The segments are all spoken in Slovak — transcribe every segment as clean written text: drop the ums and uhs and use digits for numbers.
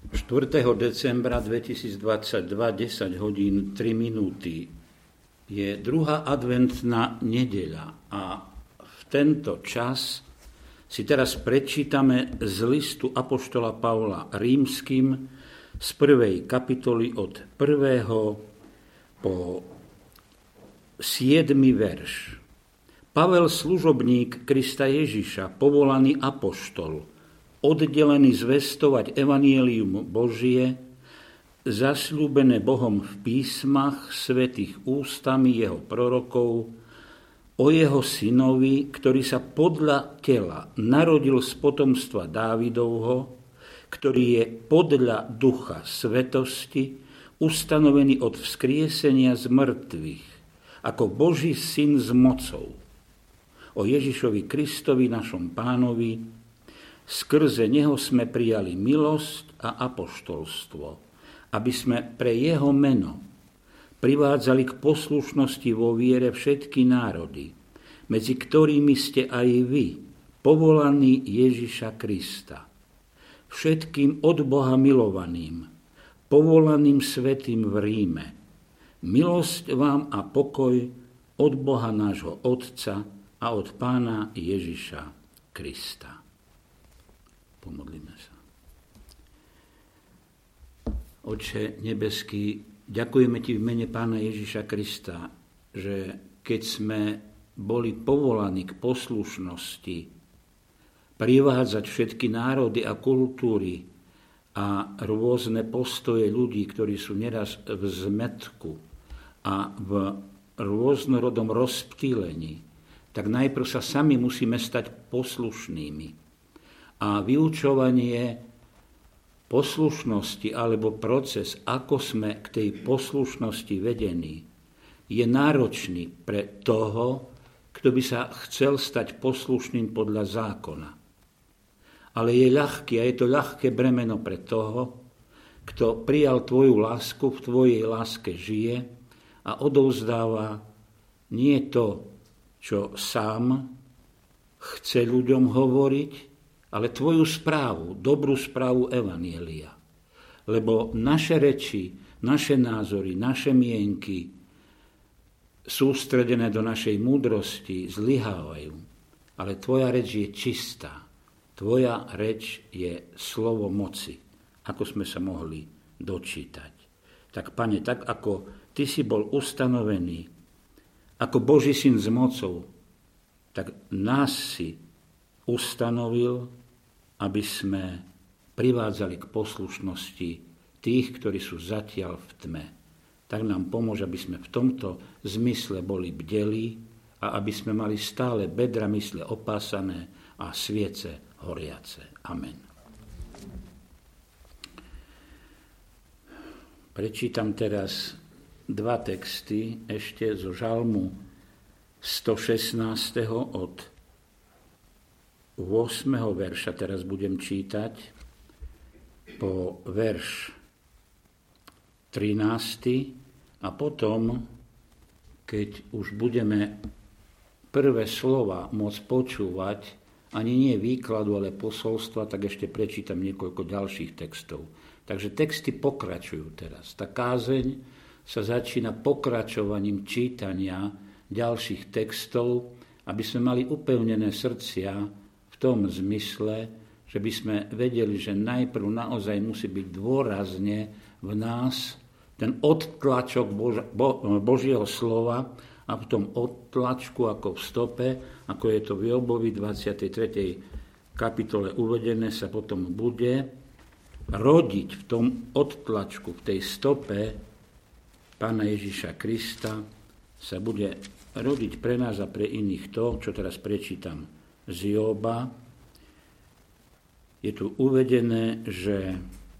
4. decembra 2022, 10 hodín 3 minúty, je druhá adventná nedeľa a v tento čas si teraz prečítame z listu apoštola Pavla Rímskym z 1. kapitoly od 1. po 7. verš. Pavel, služobník Krista Ježiša, povolaný apoštol, oddelený zvestovať evanjelium Božie, zasľúbené Bohom v písmach, svätých ústami jeho prorokov, o jeho synovi, ktorý sa podľa tela narodil z potomstva Dávidovho, ktorý je podľa ducha svetosti ustanovený od vzkriesenia z mŕtvych, ako Boží syn s mocou. O Ježišovi Kristovi, našom pánovi, skrze neho sme prijali milosť a apoštolstvo, aby sme pre jeho meno privádzali k poslušnosti vo viere všetky národy, medzi ktorými ste aj vy, povolaní Ježiša Krista. Všetkým od Boha milovaným, povolaným svätým v Ríme, milosť vám a pokoj od Boha nášho Otca a od Pána Ježiša Krista. Pomodlíme sa. Otče nebeský, ďakujeme Ti v mene Pána Ježiša Krista, že keď sme boli povolaní k poslušnosti, privádzať všetky národy a kultúry a rôzne postoje ľudí, ktorí sú neraz v zmätku a v rôznorodom rozptýlení, tak najprv sa sami musíme stať poslušnými. A vyučovanie poslušnosti alebo proces, ako sme k tej poslušnosti vedení, je náročný pre toho, kto by sa chcel stať poslušným podľa zákona. Ale je ľahký a je to ľahké bremeno pre toho, kto prijal tvoju lásku, v tvojej láske žije a odovzdáva nie to, čo sám chce ľuďom hovoriť, ale tvoju správu, dobrú správu evanjelia. Lebo naše reči, naše názory, naše mienky sústredené do našej múdrosti zlyhávajú. Ale tvoja reč je čistá. Tvoja reč je slovo moci, ako sme sa mohli dočítať. Tak, Pane, tak ako Ty si bol ustanovený ako Boží syn s mocou, tak nás si ustanovil, aby sme privádzali k poslušnosti tých, ktorí sú zatiaľ v tme. Tak nám pomôže, aby sme v tomto zmysle boli bdelí a aby sme mali stále bedra mysle opásané a sviece horiace. Amen. Prečítam teraz dva texty ešte zo žalmu 116. od 8. verša teraz budem čítať po verš 13. a potom, keď už budeme prvé slova môcť počúvať, ani nie výkladu, ale posolstva, tak ešte prečítam niekoľko ďalších textov. Takže texty pokračujú teraz. Tá kázeň sa začína pokračovaním čítania ďalších textov, aby sme mali upevnené srdcia v tom zmysle, že by sme vedeli, že najprv naozaj musí byť dôrazne v nás ten odtlačok Božieho slova a v tom odtlačku ako v stope, ako je to v Jobovi 23. kapitole uvedené, sa potom bude rodiť v tom odtlačku, v tej stope Pána Ježiša Krista, sa bude rodiť pre nás a pre iných to, čo teraz prečítam z Joba. Je tu uvedené, že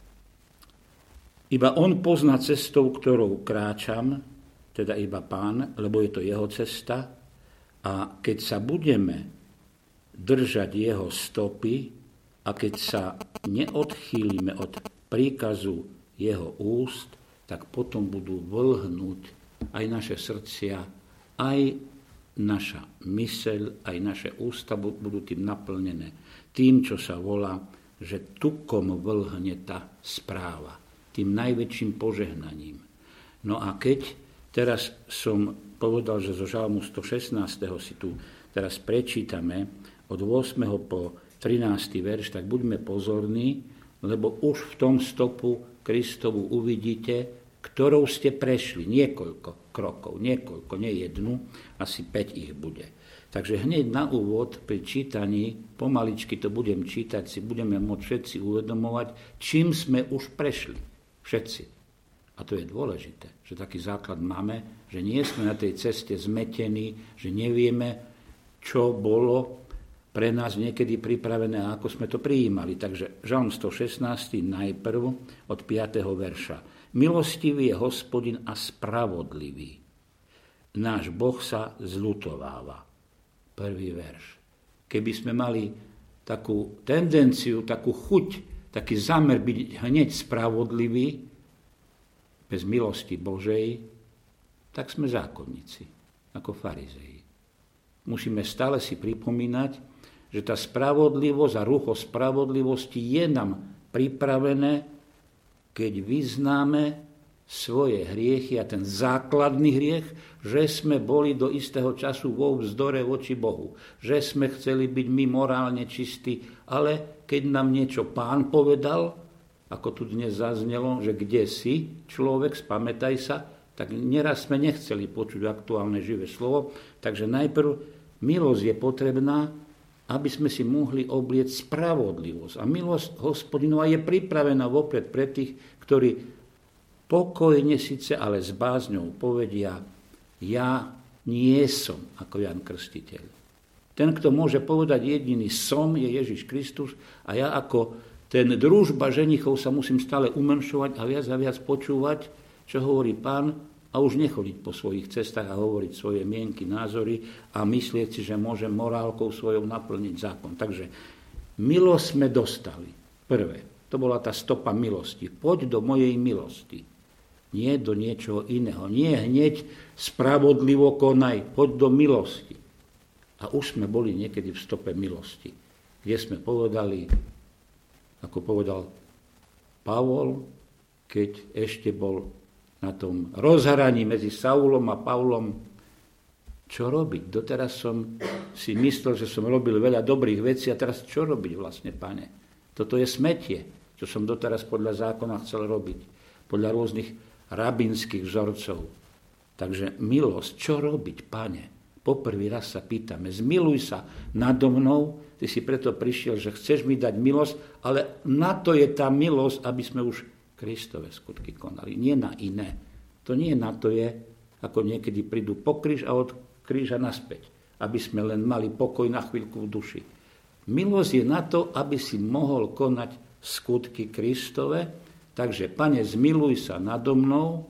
iba on pozná cestou, ktorou kráčam, teda iba Pán, lebo je to jeho cesta. A keď sa budeme držať jeho stopy a keď sa neodchýlime od príkazu jeho úst, tak potom budú vlhnúť aj naše srdcia, aj naša myseľ, aj naše ústa budú tým naplnené. Tým, čo sa volá že tukom vlhne tá správa, tým najväčším požehnaním. No a keď teraz som povedal, že zo Žalmu 116. si tu teraz prečítame od 8. po 13. verš, tak buďme pozorní, lebo už v tom stopu Kristovu uvidíte, ktorou ste prešli. Niekoľko krokov, nie jednu, asi 5 ich bude. Takže hneď na úvod pri čítaní, pomaličky to budem čítať, si budeme môcť všetci uvedomovať, čím sme už prešli. Všetci. A to je dôležité, že taký základ máme, že nie sme na tej ceste zmetení, že nevieme, čo bolo pre nás niekedy pripravené a ako sme to prijímali. Takže Žalm 116. najprv od 5. verša. Milostivý je Hospodin a spravodlivý. Náš Boh sa zľutováva. Prvý verš. Keby sme mali takú tendenciu, takú chuť, taký zámer byť hneď spravodlivý, bez milosti Božej, tak sme zákonníci, ako farizei. Musíme stále si pripomínať, že tá spravodlivosť a rucho spravodlivosti je nám pripravené, keď vyznáme svoje hriechy a ten základný hriech, že sme boli do istého času vo vzdore voči Bohu, že sme chceli byť my morálne čistí, ale keď nám niečo Pán povedal, ako tu dnes zaznelo, že kde si človek, spamätaj sa, tak neraz sme nechceli počuť aktuálne živé slovo, takže najprv milosť je potrebná, aby sme si mohli oblieť spravodlivosť. A milosť Hospodinova je pripravená vopred pre tých, ktorí pokojne síce, ale s bázňou povedia, ja nie som ako Ján Krstiteľ. Ten, kto môže povedať jediný som, je Ježiš Kristus a ja ako ten družba ženichov sa musím stále umenšovať a viac počúvať, čo hovorí Pán a už nechodiť po svojich cestách a hovoriť svoje mienky, názory a myslieť si, že môže morálkou svojou naplniť zákon. Takže milosť sme dostali. Prvé, to bola tá stopa milosti. Poď do mojej milosti. Nie do niečoho iného. Nie hneď spravodlivo konaj. Poď do milosti. A už sme boli niekedy v stope milosti, kde sme povedali, ako povedal Pavol, keď ešte bol na tom rozhraní medzi Saulom a Pavlom, čo robiť? Doteraz som si myslel, že som robil veľa dobrých vecí a teraz čo robiť vlastne, Pane? Toto je smetie, čo som doteraz podľa zákona chcel robiť, podľa rôznych rabínskych vzorcov. Takže milosť, čo robiť, Pane? Poprvý raz sa pýtame, zmiluj sa nado mnou, ty si preto prišiel, že chceš mi dať milosť, ale na to je tá milosť, aby sme už Kristove skutky konali, nie na iné. To nie na to je, ako niekedy prídu po kríž a od kríža naspäť, aby sme len mali pokoj na chvíľku v duši. Milosť je na to, aby si mohol konať skutky Kristove, takže, Pane, zmiluj sa nado mnou,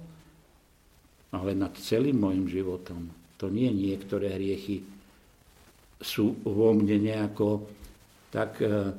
ale nad celým môjim životom. To nie niektoré hriechy sú vo mne nejako tak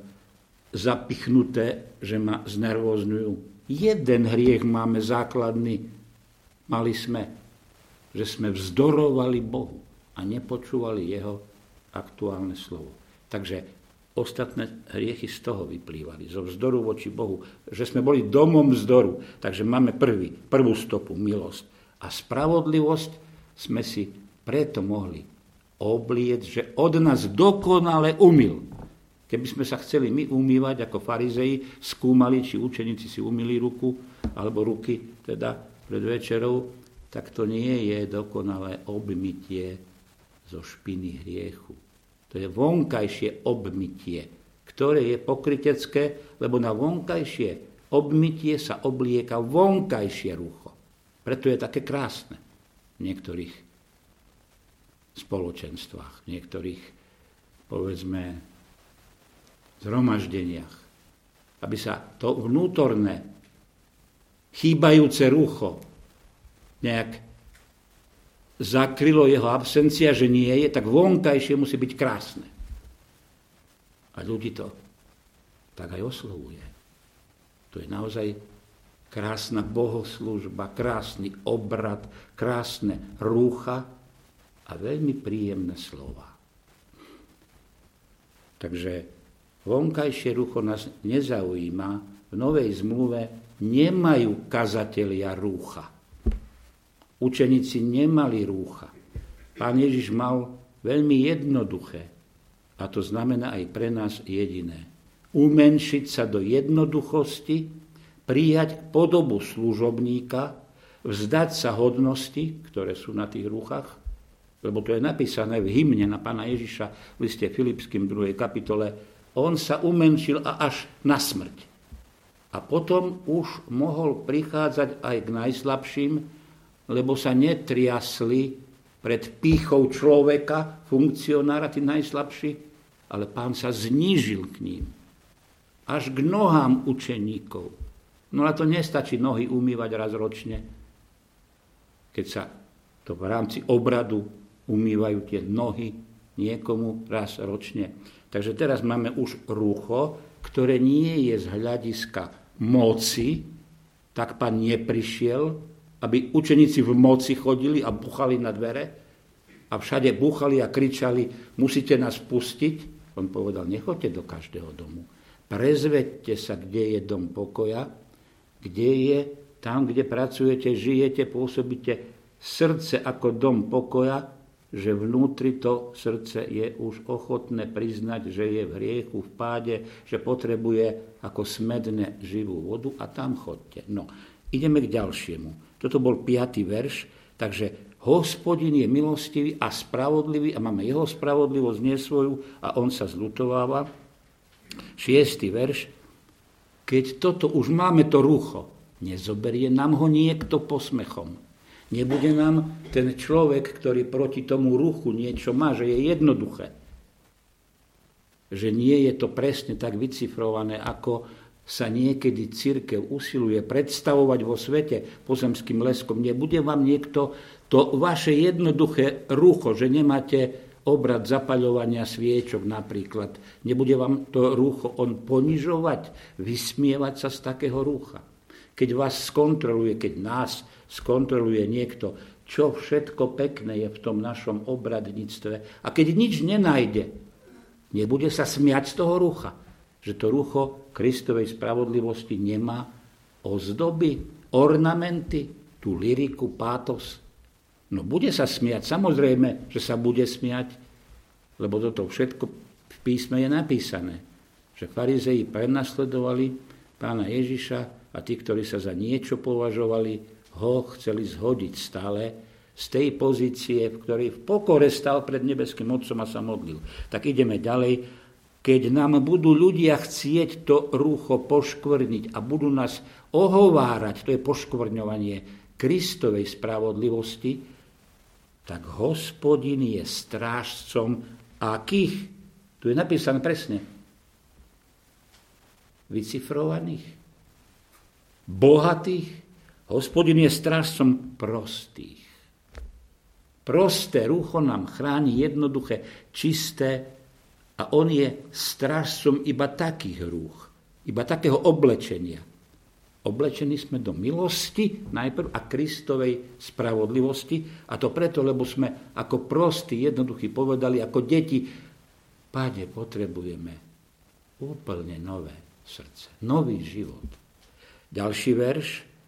zapichnuté, že ma znervózňujú. Jeden hriech máme základný. Mali sme, že sme vzdorovali Bohu a nepočúvali jeho aktuálne slovo. Takže ostatné hriechy z toho vyplývali, zo vzdoru voči Bohu, že sme boli domom vzdoru. Takže máme prvú stopu, milosť. A spravodlivosť sme si preto mohli obliec, že od nás dokonale umyl. Keby sme sa chceli my umývať ako farizei, skúmali, či učeníci si umýli ruku, alebo ruky teda pred večerou, tak to nie je dokonalé obmytie zo špiny hriechu. To je vonkajšie obmytie, ktoré je pokrytecké, lebo na vonkajšie obmytie sa oblieka vonkajšie rucho. Preto je také krásne v niektorých spoločenstvách, v niektorých, povedzme, zhromaždeniach, aby sa to vnútorné, chýbajúce rucho nejak zakrylo jeho absencia, že nie je, tak vonkajšie musí byť krásne. A ľudí to tak aj oslovuje. To je naozaj krásna bohoslúžba, krásny obrad, krásne rúcha a veľmi príjemné slova. Takže Vonkajšie rucho nás nezaujíma. V Novej zmluve nemajú kazatelia rúcha. Učeníci nemali rúcha. Pán Ježiš mal veľmi jednoduché, a to znamená aj pre nás jediné. Umenšiť sa do jednoduchosti, prijať podobu služobníka, vzdať sa hodnosti, ktoré sú na tých rúchach, lebo to je napísané v hymne na Pána Ježiša v liste Filipským 2. kapitole. On sa umenšil a až na smrť. A potom už mohol prichádzať aj k najslabším, lebo sa netriasli pred pýchou človeka, funkcionára, tí najslabší, ale Pán sa znížil k ním. Až k nohám učeníkov. No a to nestačí nohy umývať raz ročne, keď sa to v rámci obradu umývajú tie nohy niekomu raz ročne. Takže teraz máme už rúcho, ktoré nie je z hľadiska moci, tak Pán neprišiel, aby učeníci v moci chodili a buchali na dvere a všade buchali a kričali, musíte nás pustiť. On povedal, nechoďte do každého domu. Prezveďte sa, kde je dom pokoja, kde je tam, kde pracujete, žijete, pôsobíte srdce ako dom pokoja, že vnútri to srdce je už ochotné priznať, že je v hriechu, v páde, že potrebuje ako smedne živú vodu a tam chodte. No, ideme k ďalšiemu. Toto bol 5. verš, takže Hospodin je milostivý a spravodlivý a máme jeho spravodlivosť, nie svoju, a on sa zľutováva. 6. verš, keď toto už máme to rúcho, nezoberie nám ho niekto posmechom. Nebude nám ten človek, ktorý proti tomu ruchu niečo má, že je jednoduché. Že nie je to presne tak vycifrované, ako sa niekedy cirkev usiluje predstavovať vo svete pozemským leskom. Nebude vám niekto to vaše jednoduché rucho, že nemáte obrad zapaľovania sviečok napríklad. Nebude vám to rucho on ponižovať, vysmievať sa z takého rúcha. Keď vás skontroluje, keď nás skontroluje niekto, čo všetko pekné je v tom našom obradníctve. A keď nič nenájde, nebude sa smiať z toho rucha. Že to rucho Kristovej spravodlivosti nemá ozdoby, ornamenty, tú lyriku, pátos. No bude sa smiať, samozrejme, že sa bude smiať, lebo toto všetko v písme je napísané. Že farizei prenasledovali Pána Ježiša a tí, ktorí sa za niečo považovali, ho chceli zhodiť stále z tej pozície, v ktorej v pokore stal pred nebeským Otcom a sa modlil. Tak ideme ďalej. Keď nám budú ľudia chcieť to rúcho poškvrniť a budú nás ohovárať, to je poškvrňovanie Kristovej spravodlivosti, tak Hospodin je strážcom akých? Tu je napísané presne. Vycifrovaných, bohatých. Hospodin je strážcom prostých. Prosté rúcho nám chráni jednoduché, čisté, a on je strážcom iba takých rúch, iba takého oblečenia. Oblečení sme do milosti najprv a Kristovej spravodlivosti, a to preto, lebo sme ako prostí, jednoduchí povedali, ako deti, Páne, potrebujeme úplne nové srdce, nový život. Ďalší verš.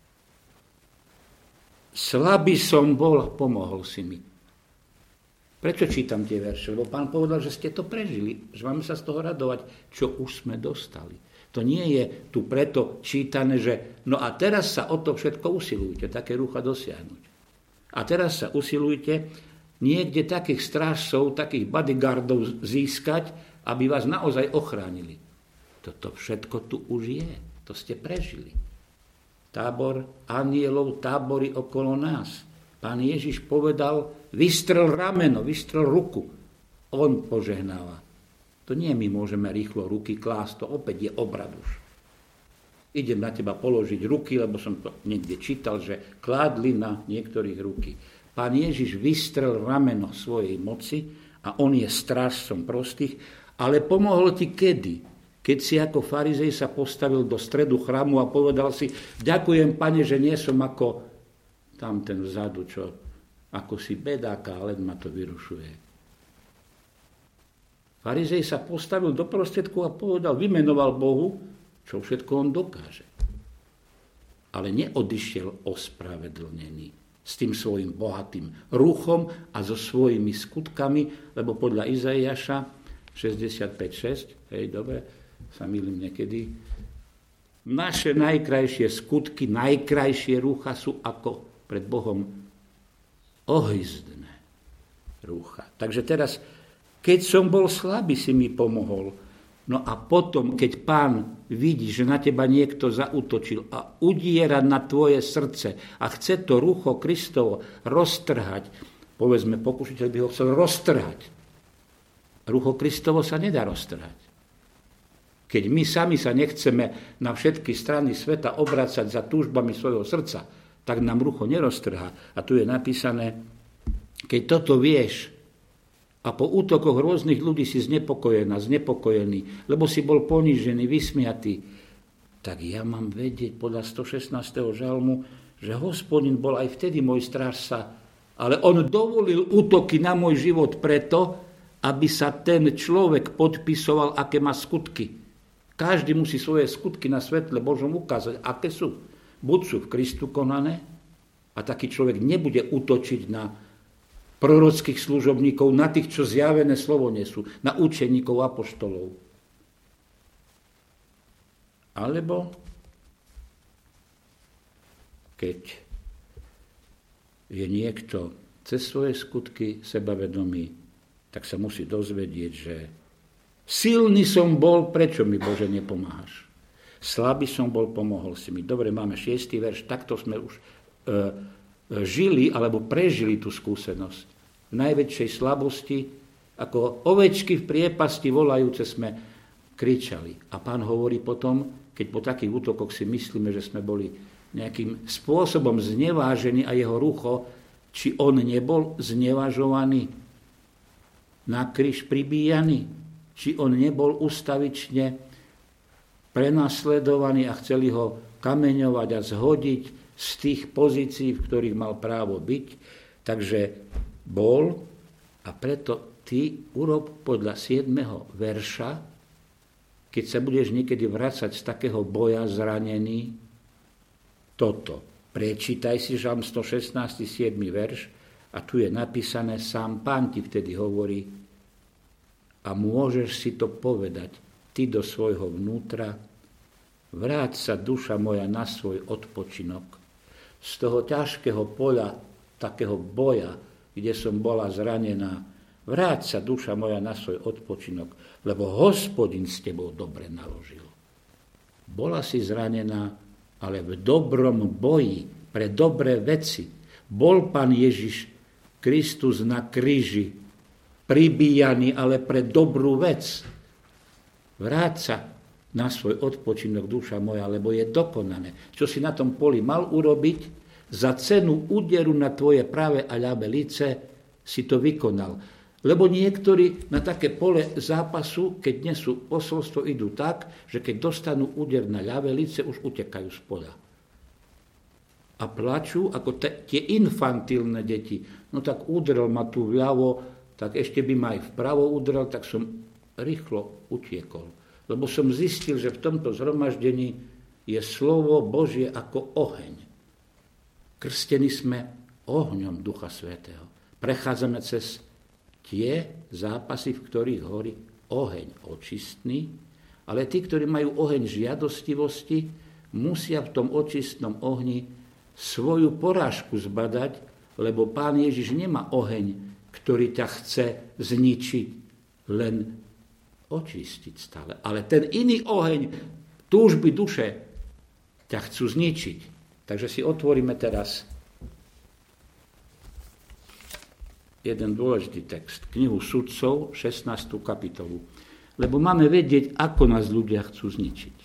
Slabý som bol, pomohol si mi. Prečo čítam tie verše? Lebo Pán povedal, že ste to prežili, že máme sa z toho radovať, čo už sme dostali. To nie je tu preto čítané, že no a teraz sa o to všetko usilujte, také rúcha dosiahnuť. A teraz sa usilujte niekde takých strážcov, takých bodyguardov získať, aby vás naozaj ochránili. Toto všetko tu už je, to ste prežili. Tábor anielov, tábory okolo nás. Pán Ježiš povedal, vystrel rameno, vystrel ruku. On požehnáva. To nie my môžeme rýchlo ruky klásť, to opäť je obrad už. Idem na teba položiť ruky, lebo som to niekde čítal, že kládli na niektorých ruky. Pán Ježiš vystrel rameno svojej moci a on je strážcom prostých, ale pomohol ti kedy? Keď si ako farizej sa postavil do stredu chrámu a povedal si, ďakujem, Pane, že nie som ako tam ten vzadu, čo ako si bedáka, len ma to vyrušuje. Farizej sa postavil do prostriedku a povedal, vymenoval Bohu, čo všetko on dokáže. Ale neodišiel ospravedlnený s tým svojim bohatým ruchom a so svojimi skutkami, lebo podľa Izaiáša 65.6, dobre, sa mýlim niekedy, naše najkrajšie skutky, najkrajšie rúcha sú ako pred Bohom ohyzdné rúcha. Takže teraz, keď som bol slabý, si mi pomohol. No a potom, keď Pán vidí, že na teba niekto zaútočil a udiera na tvoje srdce a chce to rúcho Kristovo roztrhať, povedzme, pokušiteľ by ho chcel roztrhať. Rúcho Kristovo sa nedá roztrhať. Keď my sami sa nechceme na všetky strany sveta obracať za túžbami svojho srdca, tak nám rucho neroztrhá. A tu je napísané, keď toto vieš, a po útokoch rôznych ľudí si znepokojený, lebo si bol ponížený, vysmiatý, tak ja mám vedieť podľa 116. žalmu, že Hospodin bol aj vtedy môj strážca, ale on dovolil útoky na môj život preto, aby sa ten človek podpisoval, aké má skutky. Každý musí svoje skutky na svetle Božom ukázať, aké sú. Buď sú v Kristu konané, a taký človek nebude útočiť na prorockých služobníkov, na tých, čo zjavené slovo nesú, na učeníkov, apoštolov. Alebo keď je niekto cez svoje skutky sebavedomý, tak sa musí dozvedieť, že silný som bol, prečo mi, Bože, nepomáhaš? Slabý som bol, pomohol si mi. Dobre, máme 6. verš, takto sme už žili alebo prežili tú skúsenosť. V najväčšej slabosti, ako ovečky v priepasti volajúce sme kričali. A Pán hovorí potom, keď po takých útokoch si myslíme, že sme boli nejakým spôsobom znevážení a jeho rucho, či on nebol znevažovaný, na kríž pribíjaný, či on nebol ustavične prenasledovaný a chceli ho kameňovať a zhodiť z tých pozícií, v ktorých mal právo byť. Takže bol, a preto ty urob podľa 7. verša, keď sa budeš niekedy vracať z takého boja zranený, toto. Prečítaj si žalm 116. 7. verš a tu je napísané, sám Pán ti vtedy hovorí a môžeš si to povedať ty do svojho vnútra, vráť sa duša moja na svoj odpočinok z toho ťažkého poľa, takého boja, kde som bola zranená. Vráť sa, duša moja, na svoj odpočinok, lebo Hospodin s tebou dobre naložil. Bola si zranená, ale v dobrom boji, pre dobré veci. Bol Pán Ježiš Kristus na kríži, pribíjaný, ale pre dobrú vec. Vráť sa na svoj odpočinok, duša moja, lebo je dokonané. Čo si na tom poli mal urobiť, za cenu úderu na tvoje pravé a ľavé lice si to vykonal. Lebo niektorí na také pole zápasu, keď nesú posolstvo, idú tak, že keď dostanú úder na ľavé lice, už utekajú z poľa. A plačú ako tie infantilné deti. No tak udrel ma tu vľavo, tak ešte by ma aj vpravo udrel, tak som rýchlo utiekol. Lebo som zistil, že v tomto zhromaždení je slovo Božie ako oheň. Krstení sme ohňom Ducha Svätého. Prechádzame cez tie zápasy, v ktorých horí oheň očistný, ale tí, ktorí majú oheň žiadostivosti, musia v tom očistnom ohni svoju porážku zbadať, lebo Pán Ježiš nemá oheň, ktorý ťa chce zničiť, len očistiť stále. Ale ten iný oheň, túžby duše, ťa chcú zničiť. Takže si otvoríme teraz jeden dôležitý text, knihu Sudcov, 16. kapitolu. Lebo máme vedieť, ako nás ľudia chcú zničiť.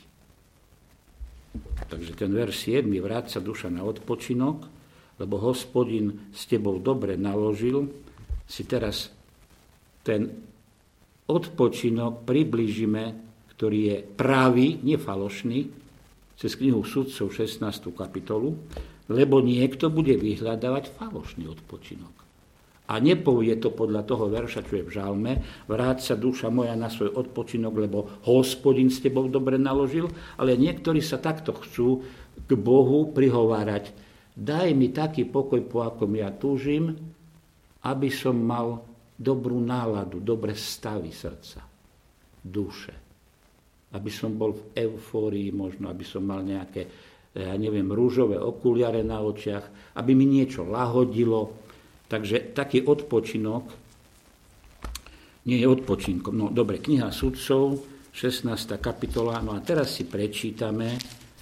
Takže ten verš 7, vráť sa duša na odpočinok, lebo Hospodin s tebou dobre naložil. Si teraz ten odpočinok priblížime, ktorý je pravý, nefalošný, cez knihu Sudcov 16. kapitolu, lebo niekto bude vyhľadávať falošný odpočinok. A nepovie to podľa toho verša, čo je v žalme, vráť sa duša moja na svoj odpočinok, lebo Hospodin s tebou dobre naložil, ale niektorí sa takto chcú k Bohu prihovárať. Daj mi taký pokoj, po akom ja túžim, aby som mal dobrú náladu, dobré stavy srdca, duše. Aby som bol v eufórii možno, aby som mal nejaké, rúžové okuliare na očiach, aby mi niečo lahodilo. Takže taký odpočinok nie je odpočinkom. No dobre, kniha Sudcov, 16. kapitola. No a teraz si prečítame,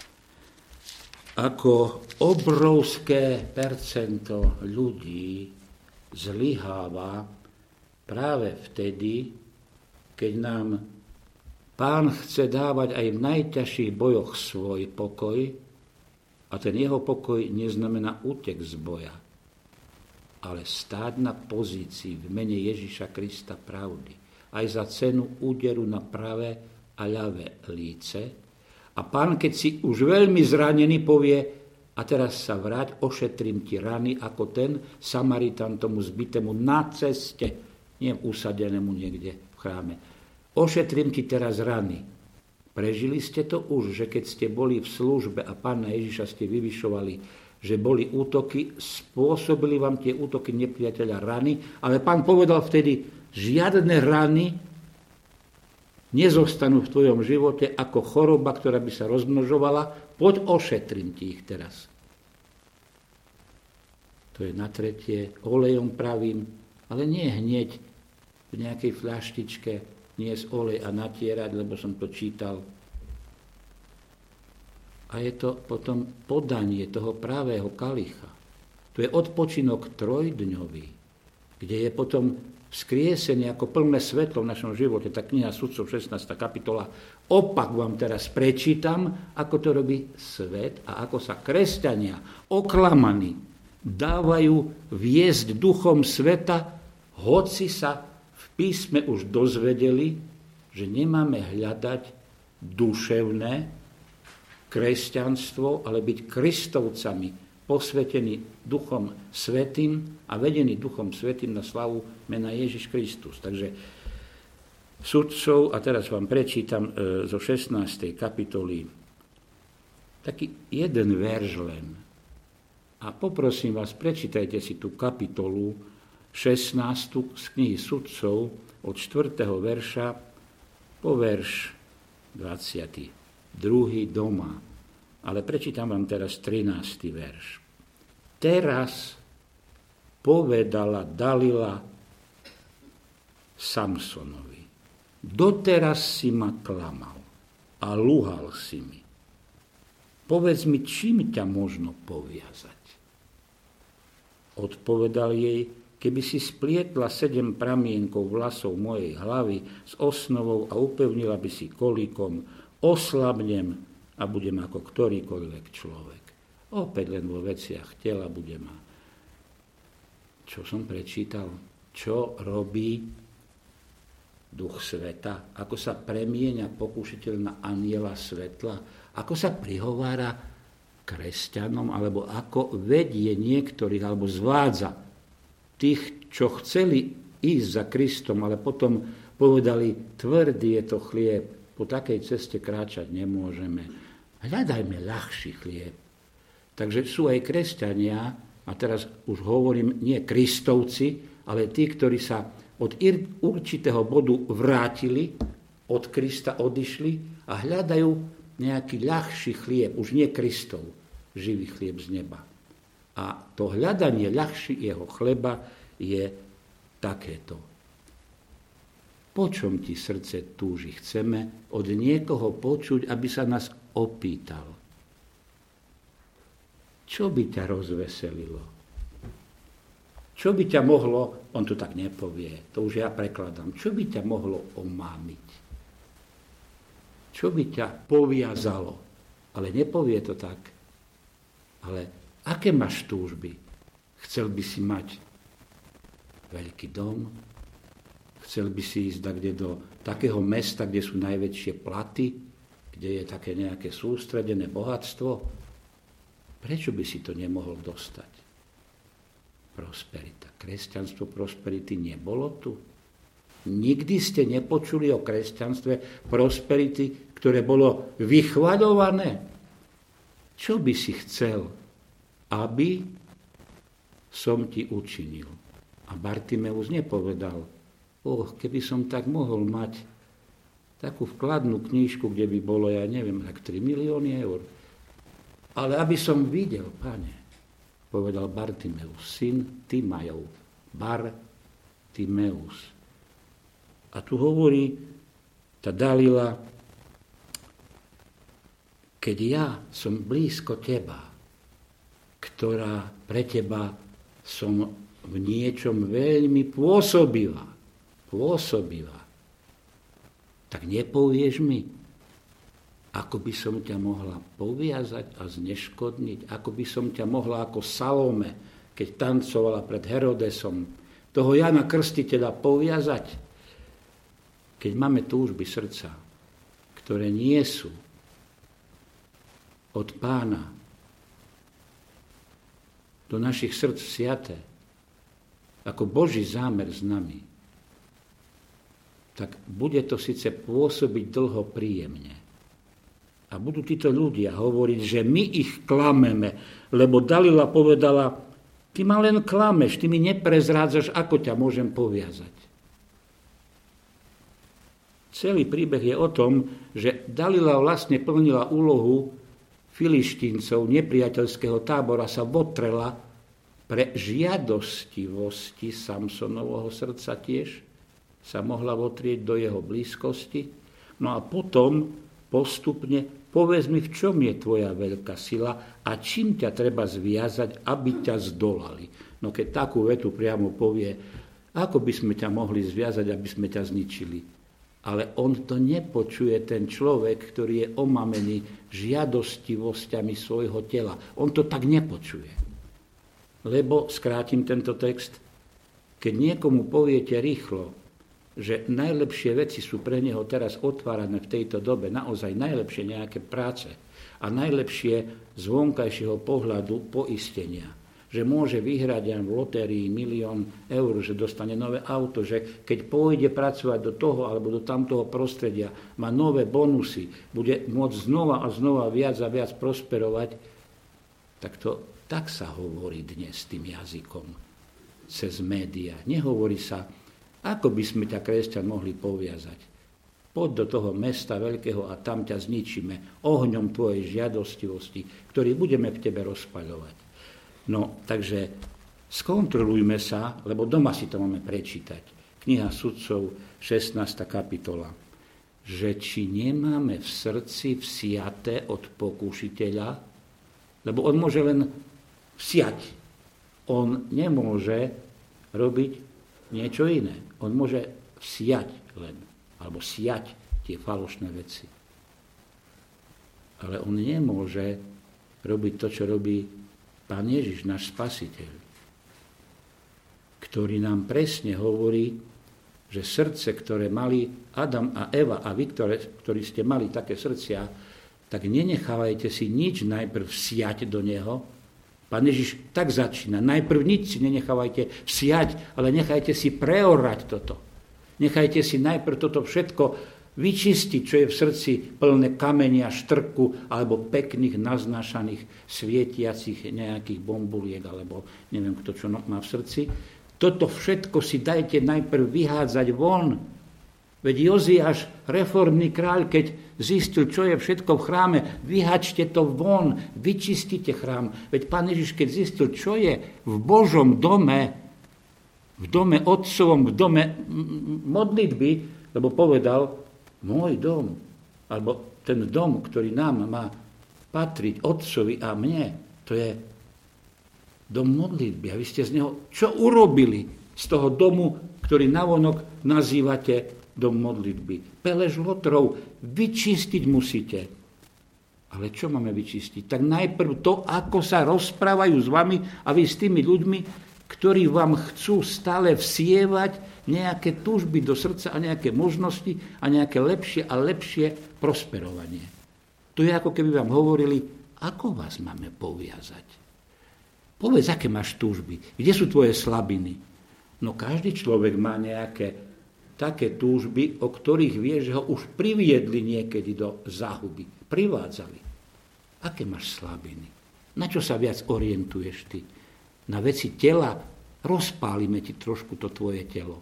ako obrovské percento ľudí zlyháva práve vtedy, keď nám Pán chce dávať aj v najťažších bojoch svoj pokoj, a ten jeho pokoj neznamená útek z boja, ale stáť na pozícii v mene Ježiša Krista pravdy, aj za cenu úderu na pravé a ľavé líce. A Pán, keď si už veľmi zranený, povie, a teraz sa vráť, ošetrím ti rany, ako ten Samaritan tomu zbitému na ceste, nie usadenému niekde v chráme. Ošetrím ti teraz rany. Prežili ste to už, že keď ste boli v službe a Pána Ježiša ste vyvyšovali, že boli útoky, spôsobili vám tie útoky nepriateľa rany, ale Pán povedal vtedy, žiadne rany nezostanú v tvojom živote ako choroba, ktorá by sa rozmnožovala, poď ošetrím ti ich teraz. To je na tretie, olejom pravým, ale nie hneď v nejakej fľaštičke niesť olej a natierať, lebo som to čítal. A je to potom podanie toho pravého kalicha. To je odpočinok trojdňový, kde je potom vzkriesenie ako plné svetlo v našom živote. Tá kniha Sudcov, 16. kapitola. Opak vám teraz prečítam, ako to robí svet a ako sa kresťania oklamaní dávajú viesť duchom sveta, hoci sa v písme už dozvedeli, že nemáme hľadať duševné kresťanstvo, ale byť kristovcami, posvetení Duchom Svätým a vedení Duchom Svätým na slavu mena Ježiš Kristus. Takže Sudcov, a teraz vám prečítam zo 16. kapitoly taký jeden verš len. A poprosím vás, prečítajte si tú kapitolu 16. z knihy Sudcov od 4. verša po verš 22. doma. Ale prečítam vám teraz 13. verš. Teraz povedala Dalila Samsonovi, doteraz si ma klamal a lúhal si mi. Povedz mi, čím ťa možno poviazať? Odpovedal jej, keby si splietla 7 pramienkov vlasov mojej hlavy s osnovou a upevnila by si kolíkom, oslabnem a budem ako ktorýkoľvek človek. Opäť len vo veciach tela budem. Čo som prečítal? Čo robí duch sveta? Ako sa premieňa pokúšiteľ na anjela svetla? Ako sa prihovára kresťanom? Alebo ako vedie niektorých, alebo zvádza tých, čo chceli ísť za Kristom, ale potom povedali, tvrdý je to chlieb, po takej ceste kráčať nemôžeme. Hľadajme ľahší chlieb. Takže sú aj kresťania, a teraz už hovorím, nie kristovci, ale tí, ktorí sa od určitého bodu vrátili, od Krista odišli a hľadajú nejaký ľahší chlieb, už nie Kristov, živý chlieb z neba. A to hľadanie ľahšieho chleba je takéto. Po čom ti srdce túži? Chceme od niekoho počuť, aby sa nás opýtal. Čo by ťa rozveselilo? Čo by ťa mohlo, on to tak nepovie, to už ja prekladám, čo by ťa mohlo omámiť? Čo by ťa poviazalo? Ale nepovie to tak. Ale aké máš túžby? Chcel by si mať veľký dom? Chcel by si ísť do takého mesta, kde sú najväčšie platy, kde je také nejaké sústredené bohatstvo? Prečo by si to nemohol dostať? prosperita. Kresťanstvo prosperity nebolo tu. Nikdy ste nepočuli o kresťanstve prosperity, ktoré bolo vychvaľované. Čo by si chcel, aby som ti učinil? A Bartimeus nepovedal, keby som tak mohol mať takú vkladnú knižku, kde by bolo, ja neviem, tak 3 milióny eur. Ale aby som videl, Pane, povedal Bartimeus, syn Timajov, Bartimeus. A tu hovorí tá Dalila, keď ja som blízko teba, ktorá pre teba som v niečom veľmi pôsobivá, tak nepovieš mi, ako by som ťa mohla poviazať a zneškodniť, ako by som ťa mohla ako Salome, keď tancovala pred Herodesom, toho Jana Krstiteľa poviazať. Keď máme túžby srdca, ktoré nie sú od Pána do našich srdc siaté, ako Boží zámer s nami, tak bude to síce pôsobiť dlho príjemne. A budú títo ľudia hovoriť, že my ich klameme, lebo Dalila povedala, ty ma len klameš, ty mi neprezrádzaš, ako ťa môžem poviazať. Celý príbeh je o tom, že Dalila vlastne plnila úlohu Filištíncov, nepriateľského tábora, sa votrela pre žiadostivosti Samsonovho srdca tiež, sa mohla votrieť do jeho blízkosti. No a potom postupne povedz mi, v čom je tvoja veľká sila a čím ťa treba zviazať, aby ťa zdolali. No keď takú vetu priamo povie, ako by sme ťa mohli zviazať, aby sme ťa zničili. Ale on to nepočuje, ten človek, ktorý je omamený žiadostivosťami svojho tela. On to tak nepočuje. Lebo, skrátim tento text, keď niekomu poviete rýchlo, že najlepšie veci sú pre neho teraz otvárané v tejto dobe, naozaj najlepšie nejaké práce a najlepšie z vonkajšieho pohľadu poistenia, že môže vyhrať v lotérii 1 000 000 eur, že dostane nové auto, že keď pôjde pracovať do toho alebo do tamtoho prostredia, má nové bonusy, bude môcť znova a znova viac a viac prosperovať, tak sa hovorí dnes tým jazykom cez médiá. Nehovorí sa, ako by sme ťa, kresťan, mohli poviazať. Poď do toho mesta veľkého a tam ťa zničíme ohňom tvojej žiadostivosti, ktorý budeme v tebe rozpaľovať. No, takže skontrolujme sa, lebo doma si to máme prečítať. Kniha Sudcov, 16. kapitola. Že či nemáme v srdci vsiaté od pokušiteľa, lebo on môže len vsiať. On nemôže robiť niečo iné. On môže vsiať len, alebo siať tie falošné veci. Ale on nemôže robiť to, čo robí Pán Ježiš, náš Spasiteľ, ktorý nám presne hovorí, že srdce, ktoré mali Adam a Eva a vy, ktorí ste mali také srdcia, tak nenechávajte si nič najprv vsiať do neho. Pán Ježiš tak začína. Najprv nič si nenechávajte vsiať, ale nechajte si preorať toto. Nechajte si najprv toto všetko vyčistiť, čo je v srdci plné kamenia, štrku alebo pekných naznášaných svietiacich nejakých bombuliek alebo neviem kto čo má v srdci. Toto všetko si dajte najprv vyhádzať von. Veď Joziáš, reformný kráľ, keď zistil, čo je všetko v chráme, vyhačte to von, vyčistite chrám. Veď Pán Ježiš, keď zistil, čo je v Božom dome, v dome Otcovom, v dome modlitby, lebo povedal, môj dom, alebo ten dom, ktorý nám má patriť Otcovi a mne, to je dom modlitby. A vy ste z neho čo urobili z toho domu, ktorý navonok nazývate dom modlitby? Pelež lotrov, vyčistiť musíte. Ale čo máme vyčistiť? Tak najprv to, ako sa rozprávajú s vami a vy s tými ľuďmi, ktorí vám chcú stále vsievať nejaké túžby do srdca a nejaké možnosti a nejaké lepšie a lepšie prosperovanie. To je ako keby vám hovorili, ako vás máme poviazať. Povedz, aké máš túžby, kde sú tvoje slabiny. No každý človek má nejaké také túžby, o ktorých vie, že ho už priviedli niekedy do záhuby. Privádzali. Aké máš slabiny? Na čo sa viac orientuješ ty? Na veci tela? Rozpálime ti trošku to tvoje telo.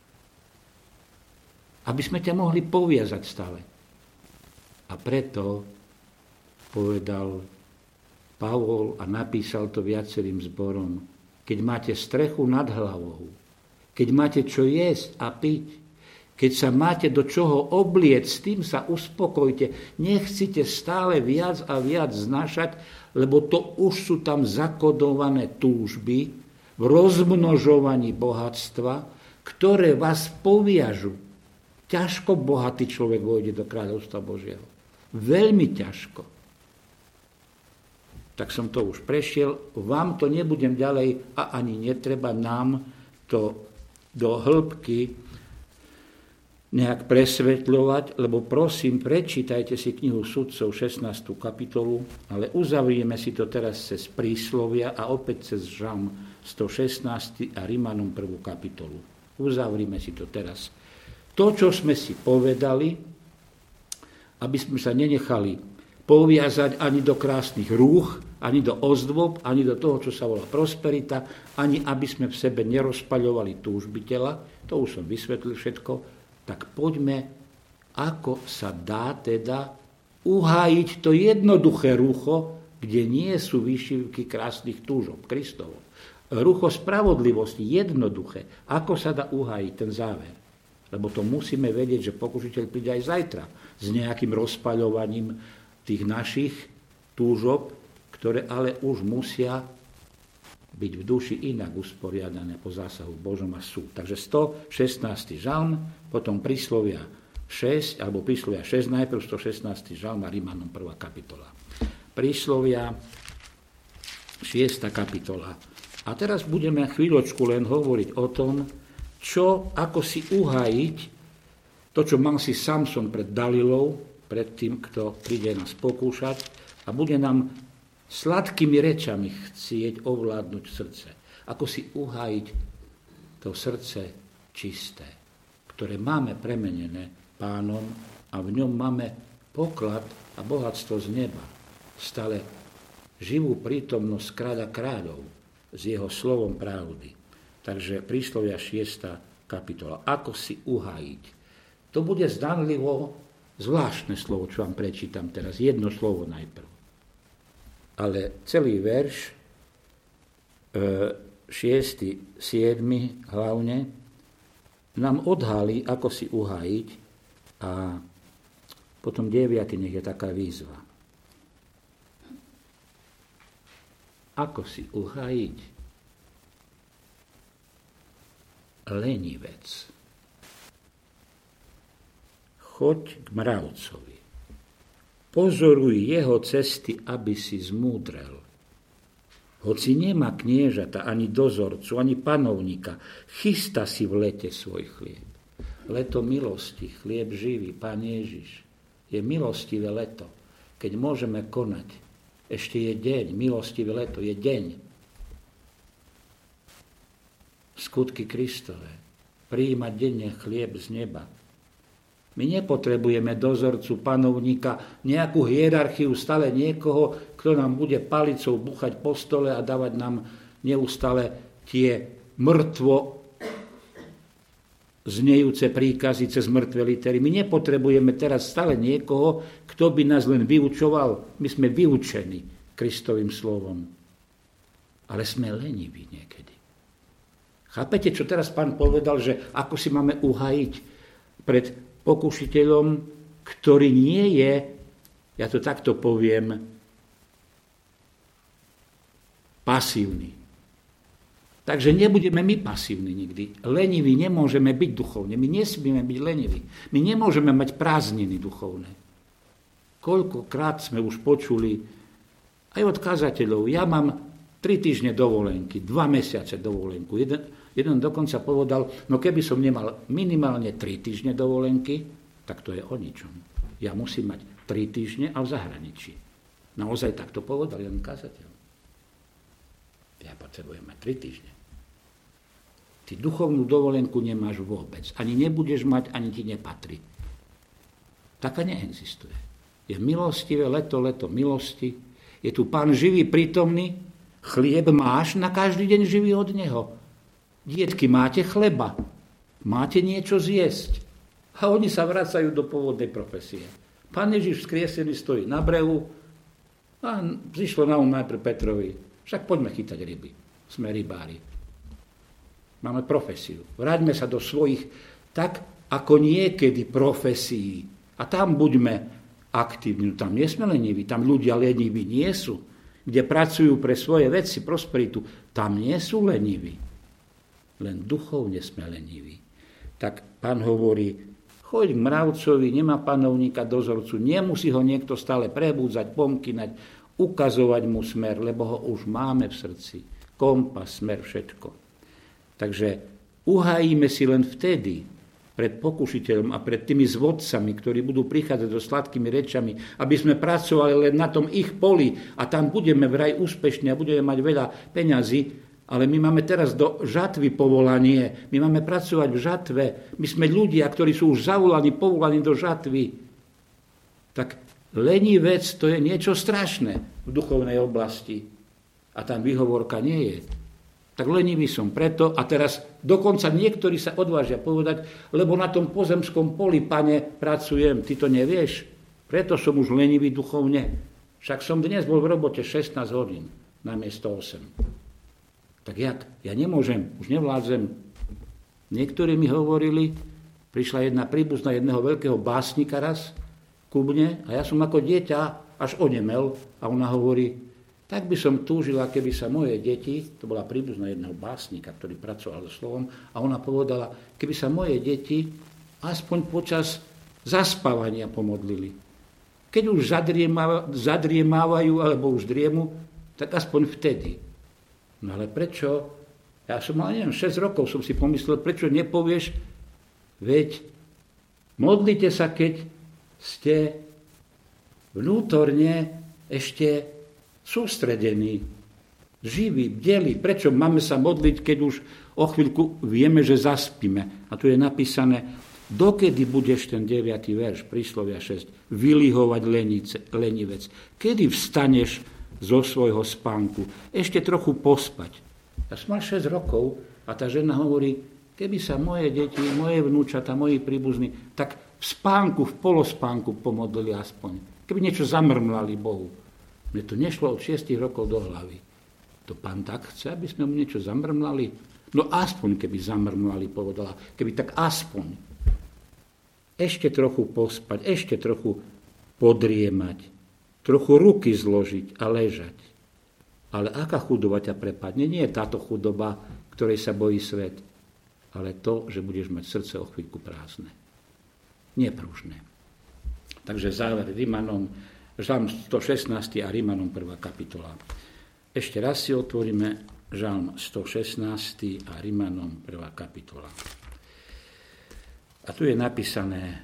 Aby sme ťa mohli poviazať stále. A preto povedal Pavol a napísal to viacerým zborom, keď máte strechu nad hlavou, keď máte čo jesť a piť, keď sa máte do čoho obliec, s tým sa uspokojte. Nechcite stále viac a viac znašať, lebo to už sú tam zakodované túžby v rozmnožovaní bohatstva, ktoré vás poviažu. Ťažko bohatý človek vojde do kráľovstva Božieho. Veľmi ťažko. Tak som to už prešiel. Vám to nebudem ďalej a ani netreba nám to do hĺbky nejak presvetľovať, lebo prosím, prečítajte si knihu Sudcov 16. kapitolu, ale uzavrieme si to teraz cez príslovia a opäť cez Žalm 116. a Rimanom 1. kapitolu. Uzavrime si to teraz. To, čo sme si povedali, aby sme sa nenechali poviazať ani do krásnych rúch, ani do ozdôb, ani do toho, čo sa volá prosperita, ani aby sme v sebe nerozpaľovali túžby tela, to už som vysvetlil všetko, tak poďme, ako sa dá teda uhájiť to jednoduché rucho, kde nie sú výšivky krásnych túžob Kristovo. Rucho spravodlivosti, jednoduché. Ako sa dá uhájiť ten záver? Lebo to musíme vedieť, že pokušiteľ príde aj zajtra s nejakým rozpaľovaním tých našich túžob, ktoré ale už musia byť v duši inak usporiadané po zásahu Božom a súd. Takže 116. žalm, potom príslovia 6, alebo príslovia 6, najprv 116. žalm a Rimanom 1. kapitola. Príslovia 6. kapitola. A teraz budeme chvíľočku len hovoriť o tom, ako si uhájiť to, čo mal si Samson pred Dalilou, pred tým, kto príde nás pokúšať a bude nám sladkými rečami chcieť ovládnuť srdce. Ako si uhájiť to srdce čisté, ktoré máme premenené Pánom a v ňom máme poklad a bohatstvo z neba. Stále živú prítomnosť kráľa kráľov s jeho slovom pravdy. Takže príslovia 6. kapitola. Ako si uhájiť? To bude zdanlivo zvláštne slovo, čo vám prečítam teraz. Jedno slovo najprv. Ale celý verš, 6., 7. hlavne, nám odhalí, ako si uhájiť a potom 9. nech je taká výzva. Ako si uhájiť lenivec? Choď k mravcovi. Pozoruj jeho cesty, aby si zmúdrel. Hoci nemá kniežata, ani dozorcu, ani panovníka, chystá si v lete svoj chlieb. Leto milosti, chlieb živý, Pán Ježiš. Je milostivé leto, keď môžeme konať. Ešte je deň, milostivé leto, je deň. Skutky Kristové. Prijímať denne chlieb z neba. My nepotrebujeme dozorcu, panovníka, nejakú hierarchiu, stále niekoho, kto nám bude palicou buchať po stole a dávať nám neustále tie mŕtvo znejúce príkazy cez mŕtve litery. My nepotrebujeme teraz stále niekoho, kto by nás len vyučoval. My sme vyučení Kristovým slovom. Ale sme leniví niekedy. Chápete, čo teraz Pán povedal, že ako si máme uhájiť pred pokušiteľom, ktorý nie je, ja to takto poviem, pasívny. Takže nebudeme my pasívni nikdy. Leniví nemôžeme byť duchovne. My nesmieme byť leniví. My nemôžeme mať prázdniny duchovné. Koľkokrát sme už počuli aj od kazateľov. Ja mám 3 týždne dovolenky, 2 mesiace dovolenku. Jeden dokonca povedal, no keby som nemal minimálne 3 týždne dovolenky, tak to je o ničom. Ja musím mať 3 týždne a v zahraničí. Naozaj takto povedal jeden kazateľ. potrebuješ mať 3 týždne. Ty duchovnú dovolenku nemáš vôbec. Ani nebudeš mať, ani ti nepatrí. Taká neexistuje. Je milostivé leto milosti. Je tu Pán živý, prítomný. Chlieb máš na každý deň živý od Neho. Dietky, máte chleba. Máte niečo zjesť. A oni sa vracajú do pôvodnej profesie. Pán Ježiš vzkriesený stojí na brehu a zišlo na najprv Petrovi. Však poďme chytať ryby. Sme rybári. Máme profesiu. Vráťme sa do svojich tak, ako niekedy profesií. A tam buďme aktívni. Tam nie sme leniví. Tam ľudia leniví nie sú. Kde pracujú pre svoje veci, prosperitu, tam nie sú leniví. Len duchovne sme leniví. Tak Pán hovorí, choď k mravcovi, nemá panovníka, dozorcu, nemusí ho niekto stále prebúdzať, pomkynať, ukazovať mu smer, lebo ho už máme v srdci. Kompas, smer, všetko. Takže uhájime si len vtedy pred pokušiteľom a pred tými zvodcami, ktorí budú prichádzať so sladkými rečami, aby sme pracovali len na tom ich poli a tam budeme vraj úspešní a budeme mať veľa peňazí, ale my máme teraz do žatvy povolanie, my máme pracovať v žatve, my sme ľudia, ktorí sú už povolaní do žatvy. Tak lenivec to je niečo strašné v duchovnej oblasti a tam výhovorka nie je. Tak lenivý som preto a teraz dokonca niektorí sa odvážia povedať, lebo na tom pozemskom poli, Pane, pracujem, ty to nevieš, preto som už lenivý duchovne. Však som dnes bol v robote 16 hodín namiesto 8. Tak jak? Ja nemôžem, už nevládzem. Niektorí mi hovorili, prišla jedna príbuzná jedného veľkého básnika raz ku mne a ja som ako dieťa až onemel a ona hovorí, tak by som túžila, keby sa moje deti, to bola príbuzná jedného básnika, ktorý pracoval so slovom, a ona povedala, keby sa moje deti aspoň počas zaspávania pomodlili. Keď už zadriemávajú alebo už driemu, tak aspoň vtedy. No ale prečo? Ja som mal, 6 rokov som si pomyslel, prečo nepovieš, veď modlite sa, keď ste vnútorne ešte sústredení, živí, bdeli. Prečo máme sa modliť, keď už o chvíľku vieme, že zaspíme? A tu je napísané, dokedy budeš ten 9. verš, príslovia 6, vylihovať lenivec? Kedy vstaneš zo svojho spánku? Ešte trochu pospať. Ja som mal 6 rokov a tá žena hovorí, keby sa moje deti, moje vnúčata, moji príbuzní, tak v spánku, v polospánku pomodlili aspoň. Keby niečo zamrmlali Bohu. Mne to nešlo od 6 rokov do hlavy. To Pán tak chce, aby sme mu niečo zamrmlali? No aspoň, keby zamrmlali, povedala. Keby tak aspoň. Ešte trochu pospať, ešte trochu podriemať. Trochu ruky zložiť a ležať. Ale aká chudoba ťa prepadne? Nie je táto chudoba, ktorej sa bojí svet, ale to, že budeš mať srdce o chvíľku prázdne. Nepružné. Takže záver Rimanom, Žalm 116 a Rimanom 1. kapitola. Ešte raz si otvoríme Žalm 116 a Rimanom 1. kapitola. A tu je napísané,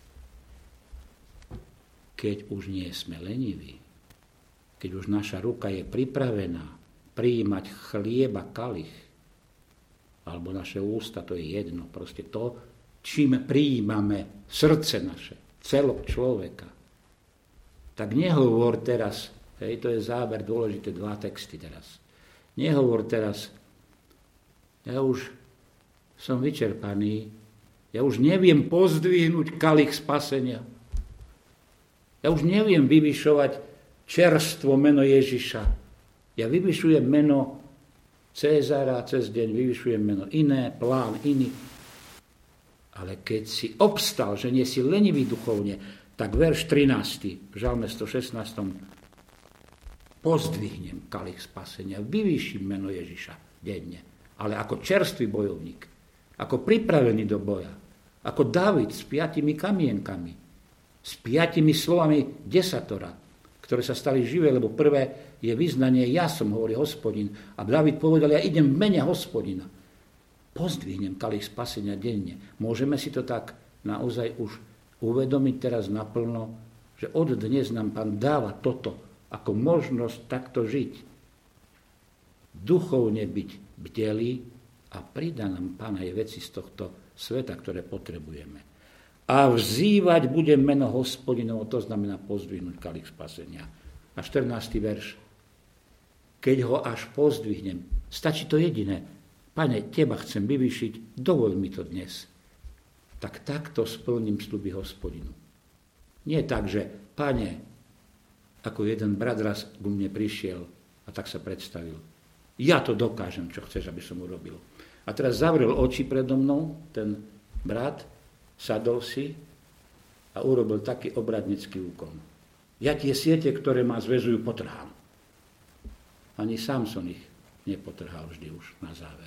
keď už nie sme leniví, keď už naša ruka je pripravená prijímať chlieba kalich, alebo naše ústa, to je jedno, proste to, čím prijímame srdce naše, celok človeka, tak nehovor teraz, to je záber, dôležité 2 texty teraz. Nehovor teraz, ja už som vyčerpaný, ja už neviem pozdvihnúť kalich spasenia. Ja už neviem vyvyšovať čerstvo meno Ježiša. Ja vyvyšujem meno Cézara, cez deň vyvyšujem meno iné, plán iný. Ale keď si obstal, že nie si lenivý duchovne, tak verš 13. v Žalme 116. Pozdvihnem kalich spasenia, vyvýšim meno Ježiša denne, ale ako čerstvý bojovník, ako pripravený do boja, ako Dávid s 5 kamienkami, s 5 slovami desatora, ktoré sa stali živé, lebo prvé je vyznanie, ja som, hovorí Hospodin, a Dávid povedal, ja idem v mene Hospodina. Pozdvihnem kalich spasenia denne. Môžeme si to tak naozaj už uvedomiť teraz naplno, že od dnes nám Pán dáva toto ako možnosť takto žiť. duchovne byť bdelí a pridá nám Pán aj veci z tohto sveta, ktoré potrebujeme. A vzývať budem meno Hospodinovo, to znamená pozdvihnúť kalich spasenia. A 14. verš. Keď ho až pozdvihnem, stačí to jediné. Pane, teba chcem vyvýšiť, dovoľ mi to dnes. Tak takto splním sľuby Hospodinu. Nie tak, že Pane, ako jeden brat raz ku mne prišiel a tak sa predstavil. Ja to dokážem, čo chceš, aby som urobil. A teraz zavrel oči predo mnou, ten brat, sadol si a urobil taký obradnícky úkon. Ja tie siete, ktoré ma zväzujú, potrhám. Ani Samson ich nepotrhal vždy už na záver.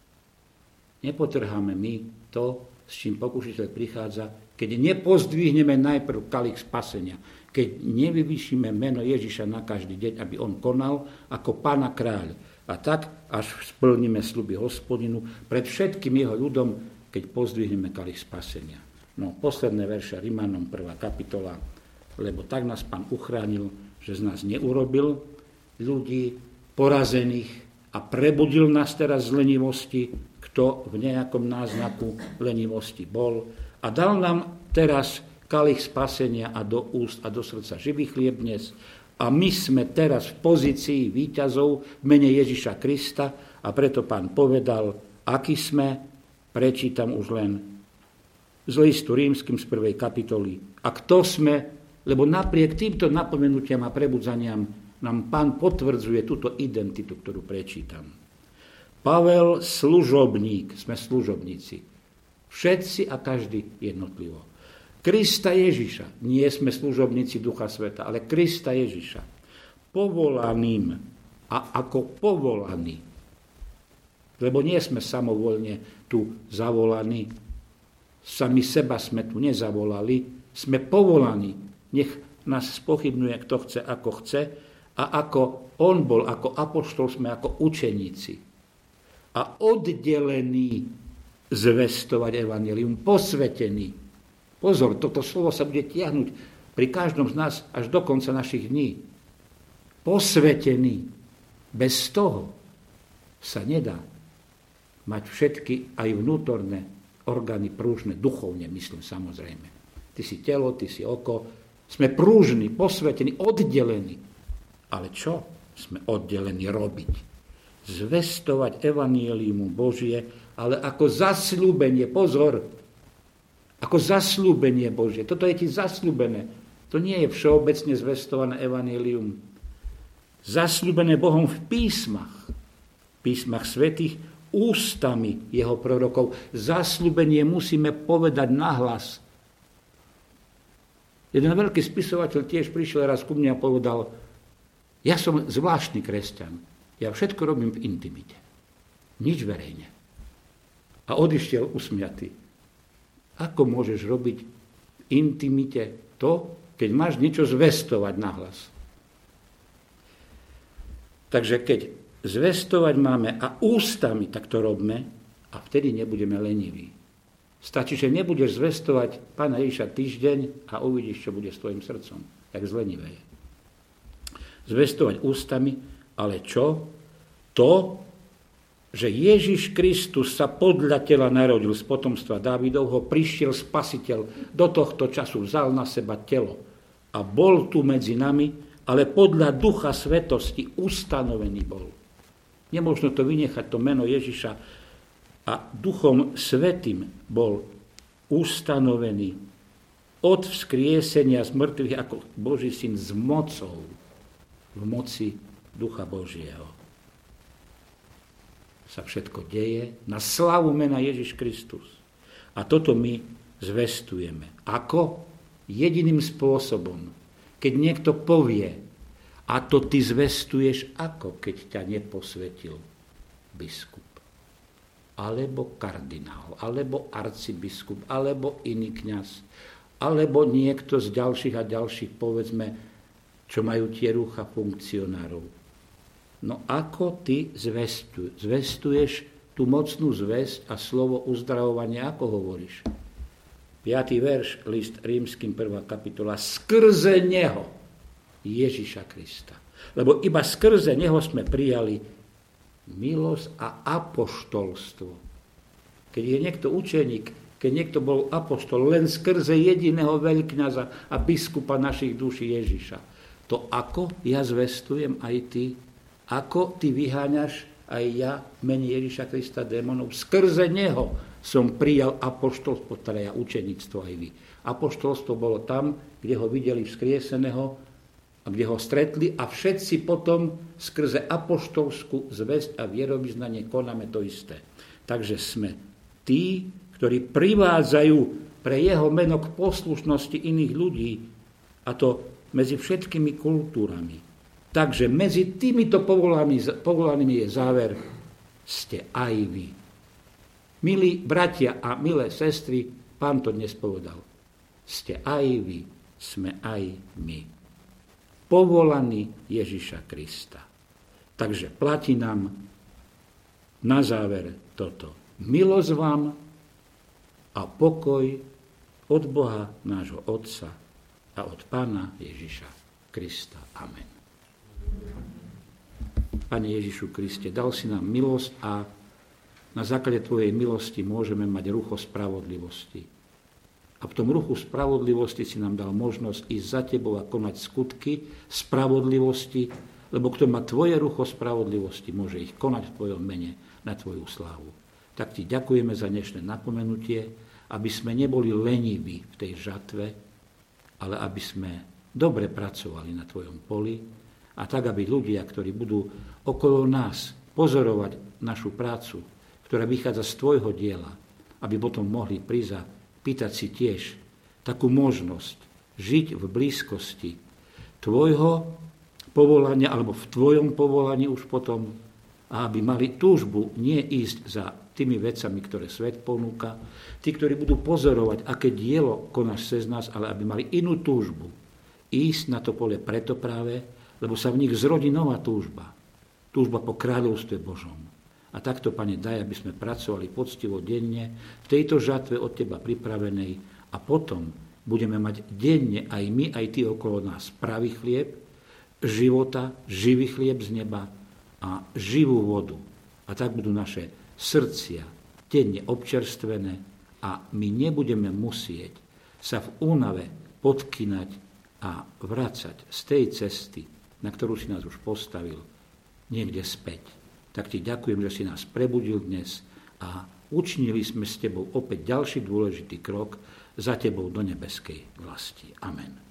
Nepotrháme my to, s čím pokušiteľ prichádza, keď nepozdvihneme najprv kalich spasenia, keď nevyvýšime meno Ježiša na každý deň, aby on konal ako Pána kráľ. A tak, až splníme sľuby Hospodinu pred všetkým jeho ľudom, keď pozdvihneme kalich spasenia. No, posledné verše Rimanom 1. kapitola, lebo tak nás Pán uchránil, že z nás neurobil ľudí porazených a prebudil nás teraz z lenivosti, kto v nejakom náznaku lenivosti bol, a dal nám teraz kalich spasenia a do úst a do srdca živý chlieb dnes. A my sme teraz v pozícii víťazov v mene Ježiša Krista a preto Pán povedal, aký sme, prečítam už len z listu rímskym z 1. kapitoly. A kto sme, lebo napriek týmto napomenutiam a prebudzaniam nám Pán potvrdzuje túto identitu, ktorú prečítam. Pavel, služobník, sme služobníci. Všetci a každý jednotlivo. Krista Ježiša, nie sme služobníci Ducha Sveta, ale Krista Ježiša, povolaným a ako povolaní, lebo nie sme samovoľne tu zavolaní, sami seba sme tu nezavolali, sme povolaní, nech nás spochybňuje, kto chce, ako chce, a ako on bol, ako apoštol, sme ako učeníci a oddelení zvestovať evanjelium, posvetení. Pozor, toto slovo sa bude tiahnuť pri každom z nás až do konca našich dní. Posvetený. Bez toho sa nedá mať všetky aj vnútorné orgány prúžne, duchovne, myslím samozrejme. Ty si telo, ty si oko. Sme prúžni, posvetení, oddelení. Ale čo sme oddelení robiť? Zvestovať evanjelium Božie, ale ako zasľúbenie, pozor, ako zasľúbenie Božie. Toto je ti zasľúbené. To nie je všeobecne zvestované evanjelium. Zasľúbené Bohom v písmach svätých, ústami jeho prorokov. Zasľúbenie musíme povedať nahlas. Jeden veľký spisovateľ tiež prišiel raz ku mne a povedal, ja som zvláštny kresťan. Ja všetko robím v intimite. Nič verejne. A odišiel usmiatý. Ako môžeš robiť v intimite to, keď máš niečo zvestovať nahlas? Takže keď zvestovať máme a ústami, tak to robme a vtedy nebudeme leniví. Stačí, že nebudeš zvestovať Pána Ježiša týždeň a uvidíš, čo bude s tvojim srdcom, jak zlenivé je. Zvestovať ústami, ale čo? To, že Ježiš Kristus sa podľa tela narodil z potomstva Dávidovho, prišiel Spasiteľ, do tohto času vzal na seba telo a bol tu medzi nami, ale podľa Ducha Svetosti ustanovený bol. Nemožno to vynechať, to meno Ježiša, a Duchom Svätým bol ustanovený od vzkriesenia z mŕtvych ako Boží syn s mocou, v moci Ducha Božieho sa všetko deje na slavu mena Ježiš Kristus. A toto my zvestujeme. Ako? Jediným spôsobom. Keď niekto povie, a to ty zvestuješ ako, keď ťa neposvetil biskup, alebo kardinál, alebo arcibiskup, alebo iný kňaz, alebo niekto z ďalších a ďalších, povedzme, čo majú tie rúcha funkcionárov. No ako ty zvestuješ tú mocnú zvesť a slovo uzdravovania, ako hovoríš? 5. verš, list rímskym 1. kapitola, skrze neho, Ježiša Krista. Lebo iba skrze neho sme prijali Milosť a apoštolstvo. Keď je niekto učeník, keď niekto bol apoštol len skrze jediného veľkňaza a biskupa našich duší Ježiša, to ako ja zvestujem aj ty, ako ty vyháňaš aj ja v mene Ježiša Krista démonov. Skrze neho som prijal apoštolstvo, teda ja učeníctvo aj vy. Apoštolstvo bolo tam, kde ho videli vzkrieseného a kde ho stretli a všetci potom skrze apoštolskú zvesť a vierovyznanie konáme to isté. Takže sme tí, ktorí privádzajú pre jeho meno k poslušnosti iných ľudí, a to medzi všetkými kultúrami. Takže medzi týmito povolanými je záver, ste aj vy. Milí bratia a milé sestry, Pán to dnes povedal, ste aj vy, sme aj my. Povolaní Ježiša Krista. Takže platí nám na záver toto. Milosť vám a pokoj od Boha nášho Otca a od Pána Ježiša Krista. Amen. Pane Ježišu Kriste, dal si nám milosť a na základe Tvojej milosti môžeme mať rucho spravodlivosti. A v tom ruchu spravodlivosti si nám dal možnosť ísť za Tebou a konať skutky spravodlivosti, lebo kto má Tvoje rucho spravodlivosti, môže ich konať v Tvojom mene na Tvoju slávu. Tak Ti ďakujeme za dnešné napomenutie, aby sme neboli leniví v tej žatve, ale aby sme dobre pracovali na Tvojom poli a tak, aby ľudia, ktorí budú okolo nás pozorovať našu prácu, ktorá vychádza z Tvojho diela, aby potom mohli prísť a pýtať si tiež takú možnosť žiť v blízkosti Tvojho povolania alebo v Tvojom povolaní už potom a aby mali túžbu nie ísť za tými vecami, ktoré svet ponúka, tí, ktorí budú pozorovať, aké dielo konáš cez nás, ale aby mali inú túžbu ísť na to pole preto práve, lebo sa v nich zrodí nová túžba. Túžba po kráľovstve Božom. A takto, Pane, daj, aby sme pracovali poctivo denne v tejto žatve od Teba pripravenej a potom budeme mať denne aj my, aj Ty okolo nás pravý chlieb, života, živý chlieb z neba a živú vodu. A tak budú naše srdcia denne občerstvené a my nebudeme musieť sa v únave podkynať a vracať z tej cesty, na ktorú si nás už postavil, niekde späť. Tak Ti ďakujem, že si nás prebudil dnes a učinili sme s Tebou opäť ďalší dôležitý krok za Tebou do nebeskej vlasti. Amen.